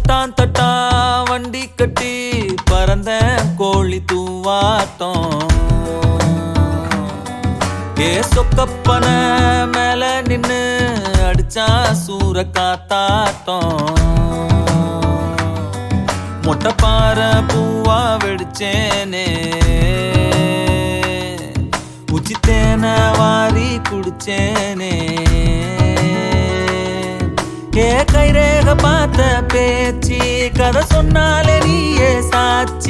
தட்டான் தட்டான் வண்டி கட்டி பறந்த கோழி தூவாட்டம் ஏ சொக்கப்பன மேல நின்னு அடிச்சா சூற காத்தாட்டம் மொட்டை பாறை பூவா வெடிச்சேனே உச்சி தேனை வாரி குடிச்சேனே ஏ கைரேக பார்த்த பேச்சு கதை சொன்னாலே நீயே சாட்சி